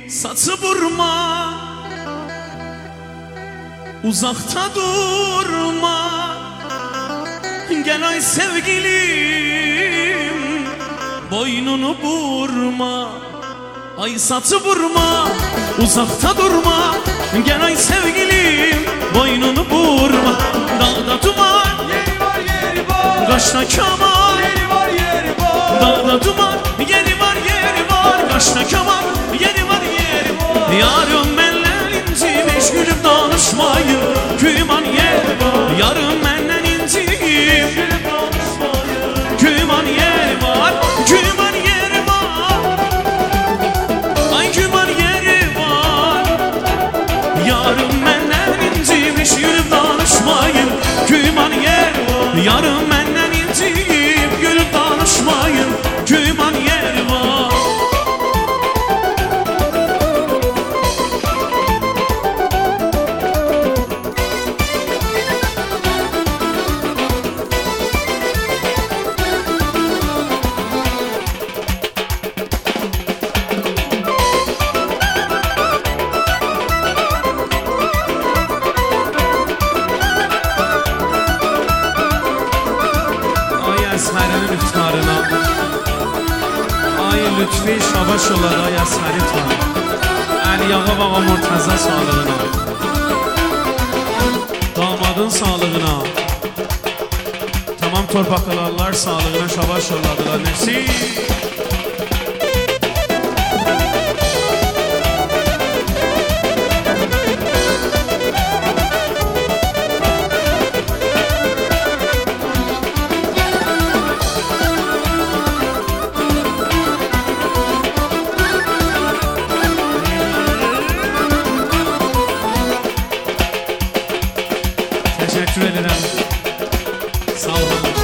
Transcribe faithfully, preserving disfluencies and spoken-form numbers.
saçı vurma, uzakta durma. Gel ay sevgilim, boynunu vurma. Ay saçı vurma, uzakta durma. Gel ay sevgilim, boynunu vurma. Dağda duman, Yeri var yeri var, kaşta keman. yeri var yeri var, Dağda duman, yeri var yeri var. Kaşta keman, yeri var yeri var. Yarım benden incimiş, gülüp danışmayın. Küman yeri var. Yarım benden inciyim, gülüp danışmayın. küman yeri var. Küman yeri var. Ay küman yeri var. Yarım benden incimiş, gülüp danışmayın. Küman yeri var. Yarım benden inciyim, gülüp danışmayın. Küman yeri var. Əsmərinin iftarına, ay Lütfi Şabaşoğulları, ay Əsməri tanı, Əliyağa Bağa Murtaza sağlığına, damadın sağlığına, tamam torpaqalarlar sağlığına Şabaşoğulları. Nesi? Teşekkür ederim. Sağ olun.